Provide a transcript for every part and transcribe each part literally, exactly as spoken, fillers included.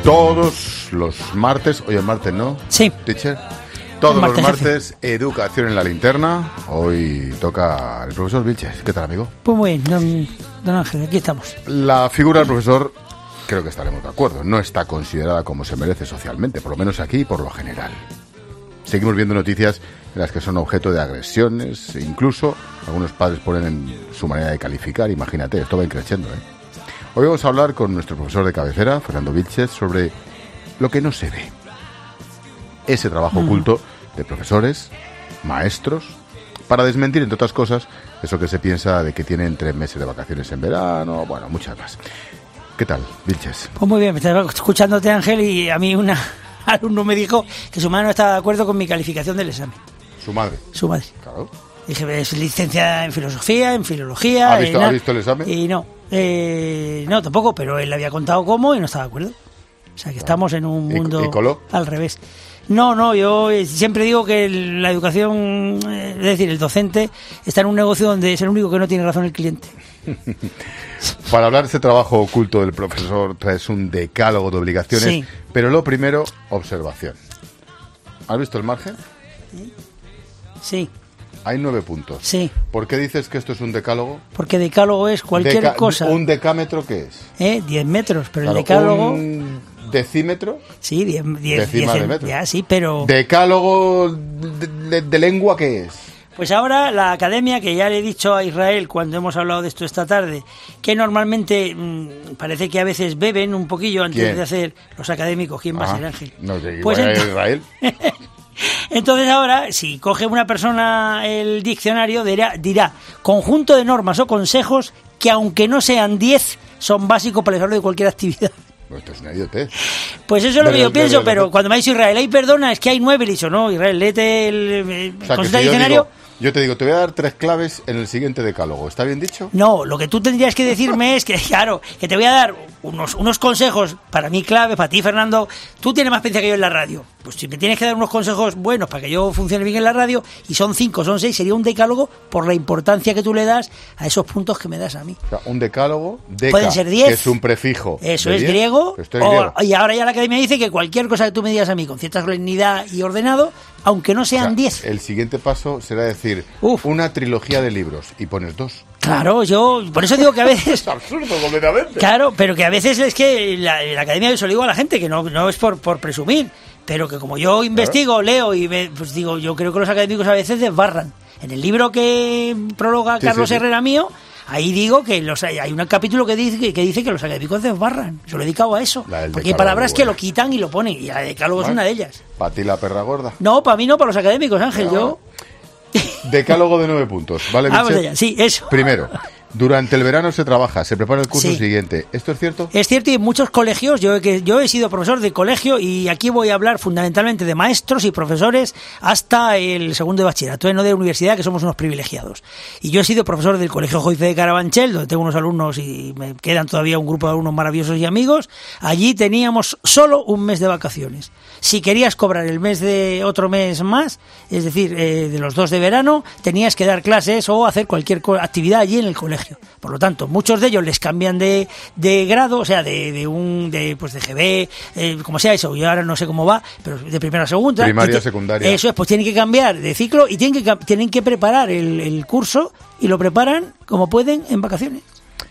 Todos los martes, hoy es martes, ¿no? Sí. Teacher. Todos martes, los martes, jefe. Educación en la linterna. Hoy toca el profesor Vilches. ¿Qué tal, amigo? Pues muy bien, don, don Ángel, aquí estamos. La figura del profesor, creo que estaremos de acuerdo, no está considerada como se merece socialmente, por lo menos aquí y por lo general. Seguimos viendo noticias en las que son objeto de agresiones, e incluso algunos padres ponen en su manera de calificar. Imagínate, esto va increciendo, ¿eh? Hoy vamos a hablar con nuestro profesor de cabecera, Fernando Vilches, sobre lo que no se ve. Ese trabajo mm. oculto de profesores, maestros, para desmentir, entre otras cosas, eso que se piensa de que tienen tres meses de vacaciones en verano, bueno, muchas más. ¿Qué tal, Vilches? Pues muy bien, me estaba escuchándote, Ángel, y a mí una alumno me dijo que su madre no estaba de acuerdo con mi calificación del examen. ¿Su madre? Su madre. Claro. Dije, es licenciada en filosofía, en filología. ¿Ha visto, en, ¿ha visto el examen? Y no, eh, no, tampoco, pero él le había contado cómo y no estaba de acuerdo. O sea, que estamos en un mundo ¿Y, y coló? al revés. No, no, yo siempre digo que la educación, es decir, el docente está en un negocio donde es el único que no tiene razón el cliente. Para hablar de ese trabajo oculto del profesor traes un decálogo de obligaciones, sí. Pero lo primero, observación. ¿Has visto el margen? Sí. Hay nueve puntos. Sí. ¿Por qué dices que esto es un decálogo? Porque decálogo es cualquier Deca- cosa. ¿Un decámetro qué es? ¿Eh? Diez metros, pero claro, el decálogo... ¿Un decímetro? Sí, diez, diez, Decima diez de metro. Ya, sí, pero... ¿Decálogo de, de, de lengua qué es? Pues ahora la academia, que ya le he dicho a Israel cuando hemos hablado de esto esta tarde, que normalmente mmm, parece que a veces beben un poquillo antes ¿Quién? de hacer los académicos. ¿Quién va a ser, Ángel? No sé, pues igual ent- Israel. Entonces ahora, si coge una persona el diccionario, dirá, dirá conjunto de normas o consejos que, aunque no sean diez, son básicos para el desarrollo de cualquier actividad. Pues esto es una idiotez. Pues eso es lo de, que yo de, pienso, de, de, pero de, cuando me ha dicho Israel, ay, perdona, es que hay nueve, le he dicho, no, Israel, léete el, el o sea, consulta si diccionario. Yo, digo, yo te digo, te voy a dar tres claves en el siguiente decálogo, ¿está bien dicho? No, lo que tú tendrías que decirme es que, claro, que te voy a dar unos, unos consejos para mí claves, para ti, Fernando. Tú tienes más experiencia que yo en la radio. Pues si me tienes que dar unos consejos buenos para que yo funcione bien en la radio, y son cinco, son seis, sería un decálogo por la importancia que tú le das a esos puntos que me das a mí. O sea, un decálogo, deca, pueden ser diez, que es un prefijo. Eso es diez, griego, o, griego. Y ahora ya la academia dice que cualquier cosa que tú me digas a mí con cierta solemnidad y ordenado, aunque no sean diez. O sea, el siguiente paso será decir Uf. una trilogía de libros y pones dos. Claro, yo por eso digo que a veces... Es absurdo completamente. Claro, pero que a veces es que la, la academia, yo se lo digo a la gente, que no, no es por, por presumir, pero que como yo investigo, claro. leo y me, pues digo, yo creo que los académicos a veces desbarran. En el libro que prologa sí, Carlos sí, sí. Herrera mío, ahí digo que los, hay un capítulo que dice, que dice que los académicos desbarran. Se lo he dedicado a eso. Porque hay palabras que lo quitan y lo ponen, y la de decálogo es una de ellas. ¿Para ti la perra gorda? No, para mí no, para los académicos, Ángel, no. yo... Decálogo de nueve puntos, ¿vale? Vamos allá, sí, eso. Primero, durante el verano se trabaja, se prepara el curso sí. siguiente. ¿Esto es cierto? Es cierto, y en muchos colegios, yo, que, yo he sido profesor de colegio y aquí voy a hablar fundamentalmente de maestros y profesores hasta el segundo de bachillerato, no de universidad, que somos unos privilegiados. Y yo he sido profesor del Colegio Joice de Carabanchel, donde tengo unos alumnos y me quedan todavía un grupo de alumnos maravillosos y amigos. Allí teníamos solo un mes de vacaciones. Si querías cobrar el mes de otro mes más, es decir, eh, de los dos de verano, tenías que dar clases o hacer cualquier actividad allí en el colegio. Por lo tanto, muchos de ellos les cambian de, de grado, o sea, de, de un de pues de G B, eh, como sea eso, yo ahora no sé cómo va, pero de primera a segunda. Primaria, te, secundaria. Eso es, pues tienen que cambiar de ciclo y tienen que, tienen que preparar el, el curso y lo preparan como pueden en vacaciones.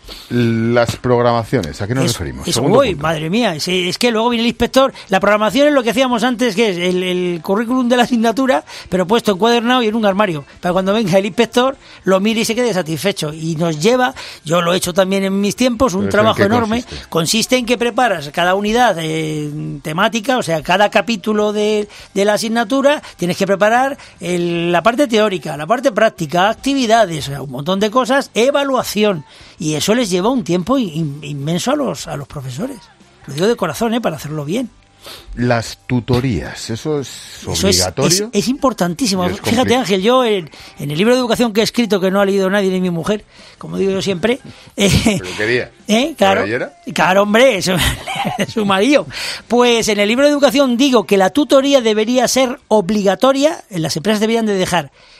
Las programaciones, ¿a qué nos eso, referimos? Eso, uy, madre mía, es, es que luego viene el inspector. La programación es lo que hacíamos antes, que es el, el currículum de la asignatura, pero puesto encuadernado y en un armario, para cuando venga el inspector lo mire y se quede satisfecho. Y nos lleva, yo lo he hecho también en mis tiempos, un trabajo enorme. Consiste? consiste en que preparas cada unidad eh, temática, o sea, cada capítulo de, de la asignatura, tienes que preparar el, la parte teórica, la parte práctica, actividades, o sea, un montón de cosas, evaluación. Y eso les lleva un tiempo in, inmenso a los a los profesores. Lo digo de corazón, ¿eh? Para hacerlo bien. Las tutorías, ¿eso es eso obligatorio? Es, es, es importantísimo. Es Fíjate, Ángel, yo en, en el libro de educación que he escrito, que no ha leído nadie ni mi mujer, como digo yo siempre... Eh, ¿Pero qué día? Eh, claro, claro, hombre, eso es su marido. Pues en el libro de educación digo que la tutoría debería ser obligatoria, en las empresas deberían de dejar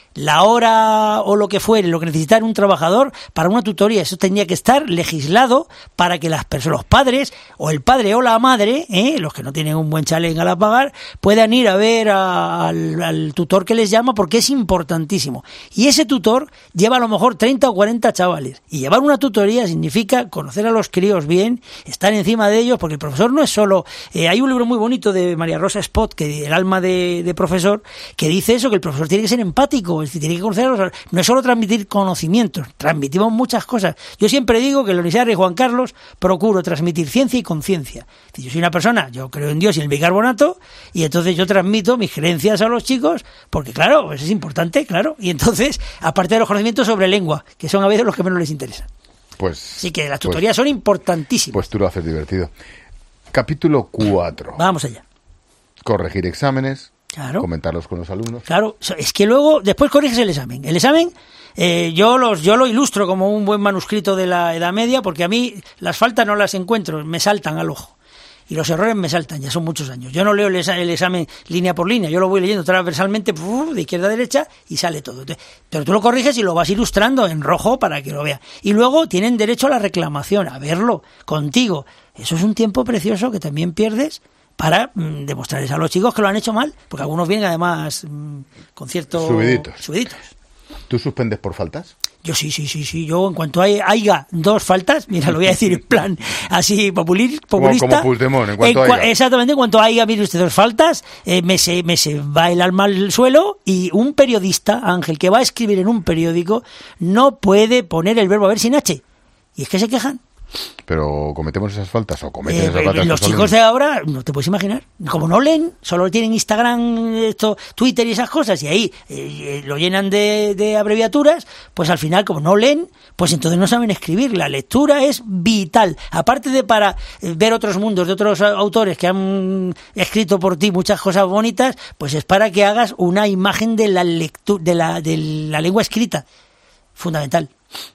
la hora o lo que fuere, lo que necesitara un trabajador para una tutoría. Eso tendría que estar legislado para que las personas, los padres o el padre o la madre, ¿eh? los que no tienen un buen chalet a la pagar, puedan ir a ver a, al, al tutor que les llama, porque es importantísimo. Y ese tutor lleva a lo mejor treinta o cuarenta chavales. Y llevar una tutoría significa conocer a los críos bien, estar encima de ellos, porque el profesor no es solo... Eh, hay un libro muy bonito de María Rosa Spot, que El alma de, de profesor, que dice eso, que el profesor tiene que ser empático, es decir, tiene que conocer a los, no es solo transmitir conocimientos, transmitimos muchas cosas. Yo siempre digo que en la Universidad de Juan Carlos procuro transmitir ciencia y conciencia. Yo soy una persona, yo creo en Dios y en el bicarbonato, y entonces yo transmito mis creencias a los chicos, porque claro, pues es importante, claro, y entonces, aparte de los conocimientos sobre lengua, que son a veces los que menos les interesan. Pues, Así que las tutorías pues, son importantísimas. Pues tú lo haces divertido. Capítulo cuatro. Vamos allá. Corregir exámenes. Claro. Comentarlos con los alumnos. Claro, es que luego, después corriges el examen. El examen, eh, yo los yo lo ilustro como un buen manuscrito de la Edad Media, porque a mí las faltas no las encuentro, me saltan al ojo. Y los errores me saltan, ya son muchos años. Yo no leo el, el examen línea por línea, yo lo voy leyendo transversalmente, de izquierda a derecha, y sale todo. Entonces, pero tú lo corriges y lo vas ilustrando en rojo para que lo vean. Y luego tienen derecho a la reclamación, a verlo contigo. Eso es un tiempo precioso que también pierdes para mm, demostrarles a los chicos que lo han hecho mal, porque algunos vienen además mm, con ciertos subiditos. subiditos. ¿Tú suspendes por faltas? Yo sí, sí, sí, sí. Yo en cuanto hay, haya dos faltas, mira, lo voy a decir en plan así populir, populista. Como, como Puigdemont, en cuanto en cua- haya. Exactamente, en cuanto haya, mire usted, dos faltas, eh, me, se, me se va el alma al suelo, y un periodista, Ángel, que va a escribir en un periódico, no puede poner el verbo haber sin H. Y es que se quejan. Pero cometemos esas faltas o cometen Eh, esas faltas. los chicos de ahora, no te puedes imaginar, como no leen, solo tienen Instagram, esto, Twitter y esas cosas, y ahí eh, lo llenan de, de abreviaturas, pues al final, como no leen, pues entonces no saben escribir. La lectura es vital, aparte de para eh, ver otros mundos de otros autores que han escrito por ti muchas cosas bonitas, pues es para que hagas una imagen de la lectura, de la, de la lengua escrita, fundamental.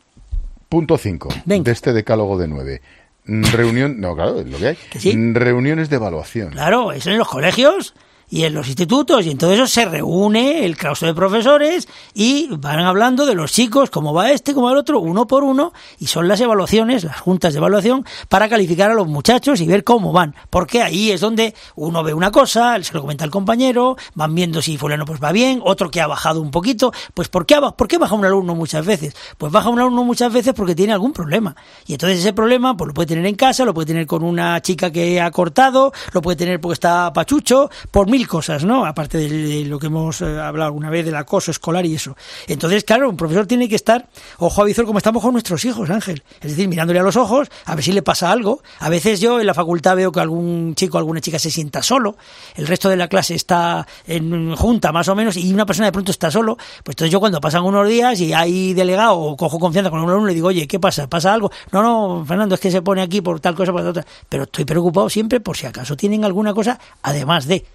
Punto cinco de este decálogo de nueve. Reunión, no, claro, es lo que hay. ¿Que sí? Reuniones de evaluación. Claro, eso en los colegios y en los institutos, y en todo eso se reúne el claustro de profesores y van hablando de los chicos, cómo va este, cómo va el otro, uno por uno, y son las evaluaciones, las juntas de evaluación, para calificar a los muchachos y ver cómo van, porque ahí es donde uno ve una cosa, se lo comenta al compañero, van viendo si fulano pues va bien, otro que ha bajado un poquito. Pues ¿por qué, ¿por qué baja un alumno muchas veces? Pues baja un alumno muchas veces porque tiene algún problema, y entonces ese problema pues lo puede tener en casa, lo puede tener con una chica que ha cortado, lo puede tener porque está pachucho, por mil cosas, ¿no? Aparte de lo que hemos eh, hablado alguna vez del acoso escolar y eso. Entonces, claro, un profesor tiene que estar ojo a visor, como estamos con nuestros hijos, Ángel. Es decir, mirándole a los ojos, a ver si le pasa algo. A veces yo en la facultad veo que algún chico o alguna chica se sienta solo, el resto de la clase está en junta más o menos, y una persona de pronto está solo. Pues entonces yo, cuando pasan unos días y hay delegado o cojo confianza con un alumno, le digo, oye, ¿qué pasa? ¿Pasa algo? No, no, Fernando, es que se pone aquí por tal cosa, por tal otra. Pero estoy preocupado siempre por si acaso tienen alguna cosa además de...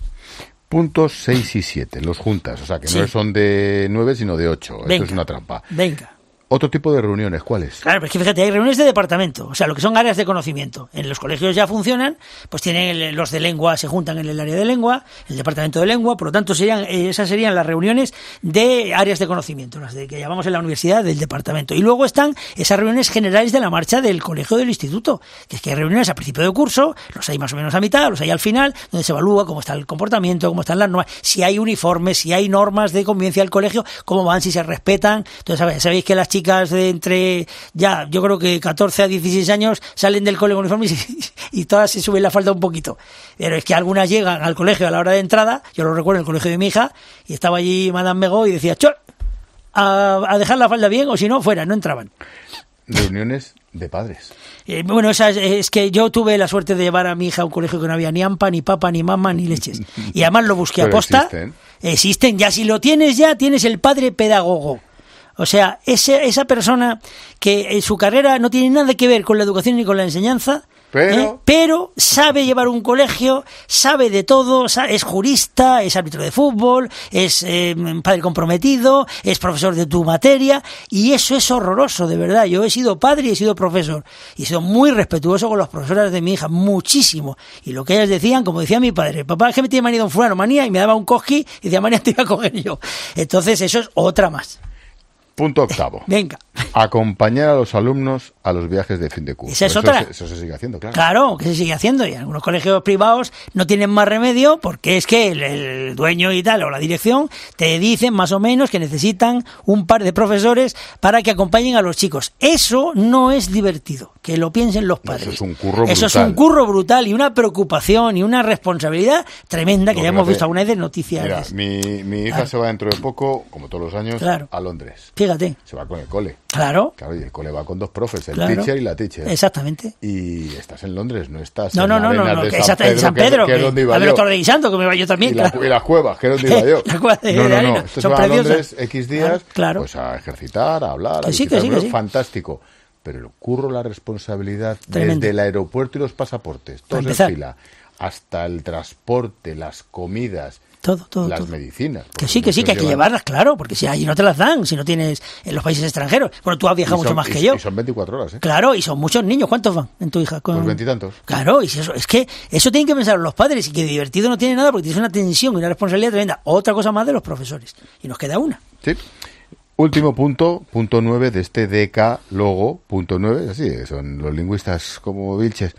Puntos seis y siete, los juntas, o sea que sí. No son de nueve sino de ocho. Venga, esto es una trampa. Venga. Otro tipo de reuniones, ¿cuáles? Claro, pero es que fíjate, hay reuniones de departamento, o sea, lo que son áreas de conocimiento. En los colegios ya funcionan, pues tienen el, los de lengua, se juntan en el área de lengua, el departamento de lengua, por lo tanto serían esas serían las reuniones de áreas de conocimiento, las de que llamamos en la universidad del departamento. Y luego están esas reuniones generales de la marcha del colegio del instituto, que es que hay reuniones a principio de curso, los hay más o menos a mitad, los hay al final, donde se evalúa cómo está el comportamiento, cómo están las normas, si hay uniformes, si hay normas de convivencia del colegio, cómo van, si se respetan. Entonces, sabéis que las chicas de entre, ya, yo creo que catorce a dieciséis años salen del cole con uniforme y, y todas se suben la falda un poquito. Pero es que algunas llegan al colegio a la hora de entrada, yo lo recuerdo en el colegio de mi hija, y estaba allí Madame Megó y decía, ¡chor! A, a dejar la falda bien, o si no, fuera, no entraban. Reuniones de padres. Eh, bueno, esa es, es que yo tuve la suerte de llevar a mi hija a un colegio que no había ni ampa, ni papa, ni mamá, ni leches. Y además lo busqué a posta. Existen. Existen, ya si lo tienes ya, tienes el padre pedagogo. O sea, ese, esa persona que en su carrera no tiene nada que ver con la educación ni con la enseñanza, Pero... ¿eh? Pero sabe llevar un colegio, sabe de todo, es jurista, es árbitro de fútbol, es eh, padre comprometido, es profesor de tu materia, y eso es horroroso, de verdad. Yo he sido padre y he sido profesor, y he sido muy respetuoso con las profesoras de mi hija, muchísimo. Y lo que ellas decían, como decía mi padre, papá, es que me tiene manía don fulano, manía, y me daba un cosqui, y decía, manía, te iba a coger yo. Entonces eso es otra más. Punto octavo. Venga. Acompañar a los alumnos a los viajes de fin de curso. Esa es eso, otra. Se, eso se sigue haciendo, claro. Claro, que se sigue haciendo. Y algunos colegios privados no tienen más remedio porque es que el, el dueño y tal, o la dirección, te dicen más o menos que necesitan un par de profesores para que acompañen a los chicos. Eso no es divertido, que lo piensen los padres. Eso es un curro brutal. Eso es un curro brutal y una preocupación y una responsabilidad tremenda que no, ya hemos visto alguna vez en noticias. Mira, mi, mi hija claro. se va dentro de poco, como todos los años, claro. a Londres. Fíjate. Se va con el cole. Claro. Claro, y el cole va con dos profes, el claro. teacher y la teacher. Exactamente. Y estás en Londres, no estás no, en no, no, Arenas no, no, de que San Pedro, en San Pedro, que, que, que es donde iba a ver, yo. Estoy revisando, que me iba yo también. Y, la, claro. y las cuevas, que es donde iba yo. de, no, de no, arena. no. Esto Son se va a preciosas. Londres X días, claro. pues a ejercitar, a hablar, que a sí, visitar, que sí, que sí. fantástico. Pero el curro, la responsabilidad, Tremendo. desde el aeropuerto y los pasaportes, todos en fila, hasta el transporte, las comidas, todo, todo, las todo. medicinas. Que sí, que sí, que hay que llevarlas, claro, porque si allí no te las dan, si no tienes en los países extranjeros. Bueno, tú has viajado son, mucho más y, que yo. Y son veinticuatro horas, ¿eh? Claro, y son muchos niños. ¿Cuántos van en tu hija? Con... Pues veintitantos. Claro, y si eso, es que eso tienen que pensar los padres, y que divertido no tiene nada porque tienes una tensión y una responsabilidad tremenda. Otra cosa más de los profesores. Y nos queda una. Sí. Último punto, punto nueve de este decálogo, punto nueve, así son los lingüistas como Vilches.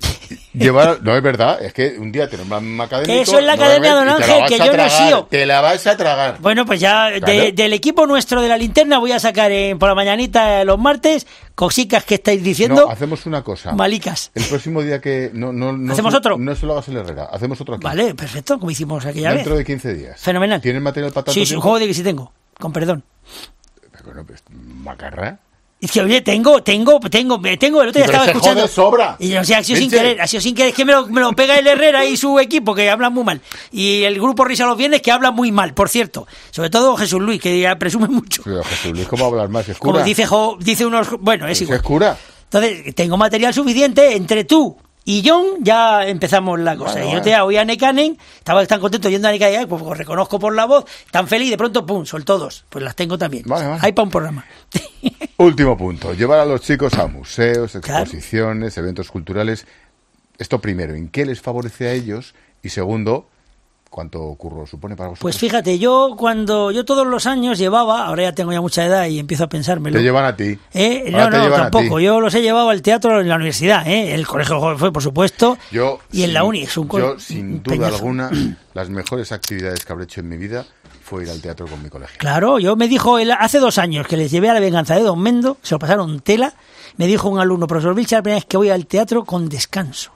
Llevar, no es verdad, es que un día tenemos un académico. Eso es la academia, don Ángel, que yo no he sido. Te la vas a tragar. Bueno, pues ya claro. de, del equipo nuestro de la linterna voy a sacar en, por la mañanita los martes cositas que estáis diciendo. No, hacemos una cosa. Malicas. El próximo día que no, no, no hacemos se, otro. No se lo hagas el Herrera, hacemos otro aquí. Vale, perfecto, como hicimos aquella Dentro vez. de quince días. Fenomenal. ¿Tienes material para tanto Sí, sí, tiempo? un juego de que sí tengo, con perdón. Bueno, pues, macarra. Es que, oye, tengo, tengo, tengo, tengo, el otro día pero estaba se escuchando. Jode sobra. Y o sea, ha sido sin querer, ha sido sin querer, es que me lo, me lo pega el Herrera y su equipo, que hablan muy mal. Y el grupo Risa los Viernes, que habla muy mal, por cierto. Sobre todo Jesús Luis, que ya presume mucho. Pero Jesús Luis, ¿cómo hablar más? ¿Es cura? Como dice, jo, dice unos, bueno, es igual. ¿Es cura? Entonces, tengo material suficiente entre tú y John, ya empezamos la cosa. Bueno, y yo te oí a Nekanen, estaba tan contento yendo a Nekanen, pues os reconozco por la voz, tan feliz, de pronto, pum, soltó dos. Pues las tengo también. Vale, vale. Hay para un programa. Último punto, llevar a los chicos a museos, exposiciones, claro. eventos culturales. Esto primero, ¿en qué les favorece a ellos? Y segundo, ¿cuánto curro supone para vosotros? Pues fíjate, yo cuando yo todos los años llevaba, ahora ya tengo ya mucha edad y empiezo a pensármelo. Te llevan a ti. ¿Eh? No, no, tampoco. Yo los he llevado al teatro en la universidad, ¿eh? El colegio fue, por supuesto, yo, y en sin, la uni. Es un yo, sin un duda peñazo. alguna, las mejores actividades que habré hecho en mi vida fue ir al teatro con mi colegio. Claro, yo me dijo, él, hace dos años que les llevé a La venganza de Don Mendo, se lo pasaron tela, me dijo un alumno, profesor Vilches, la primera vez que voy al teatro con descanso.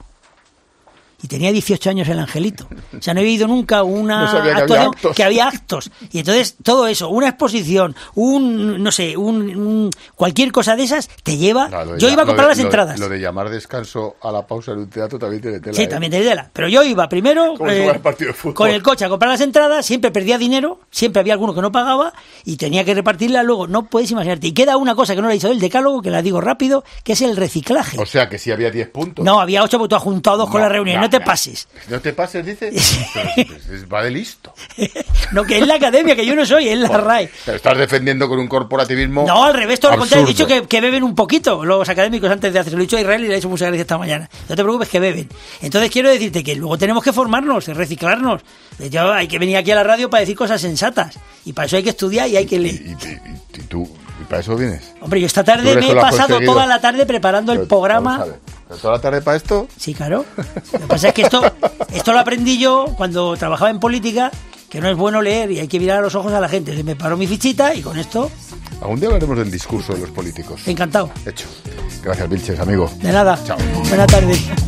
Y tenía dieciocho años el angelito. O sea, no he vivido nunca una no sabía que actuación había actos. que había actos. Y entonces todo eso, una exposición, un, no sé, un, un cualquier cosa de esas, te lleva... No, yo ya, iba a comprar de, las lo entradas. De, lo de llamar descanso a la pausa en un teatro también tiene tela. Sí, ¿eh? también tiene tela. Pero yo iba primero eh, el con el coche a comprar las entradas, siempre perdía dinero, siempre había alguno que no pagaba y tenía que repartirla luego. No puedes imaginarte. Y queda una cosa que no la he dicho del decálogo, que la digo rápido, que es el reciclaje. O sea, que si había diez puntos. No, había ocho porque tú has juntado dos no, con la reunión. No, no te no. pases. No te pases, dices. Pero, pues, va de listo. No, que es la academia, que yo no soy, es la R A E. Pero estás defendiendo con un corporativismo. No, al revés, todo lo contrario. He absurdo. dicho que, que beben un poquito los académicos antes de hacerlo. Lo he dicho a Israel y le he hecho muchas gracias esta mañana. No te preocupes, que beben. Entonces quiero decirte que luego tenemos que formarnos, reciclarnos. Yo, hay que venir aquí a la radio para decir cosas sensatas. Y para eso hay que estudiar y hay que leer. ¿Y, y, y, y tú? ¿Y para eso vienes? Hombre, yo esta tarde me he pasado toda la tarde preparando pero, el programa. ¿Pero toda la tarde para esto? Sí, claro. Lo que pasa es que esto, esto lo aprendí yo cuando trabajaba en política, que no es bueno leer y hay que mirar a los ojos a la gente. Entonces me paró mi fichita y con esto... Algún día hablaremos del discurso de los políticos. Encantado. Hecho. Gracias, Vilches, amigo. De nada. Chao. Buena tarde.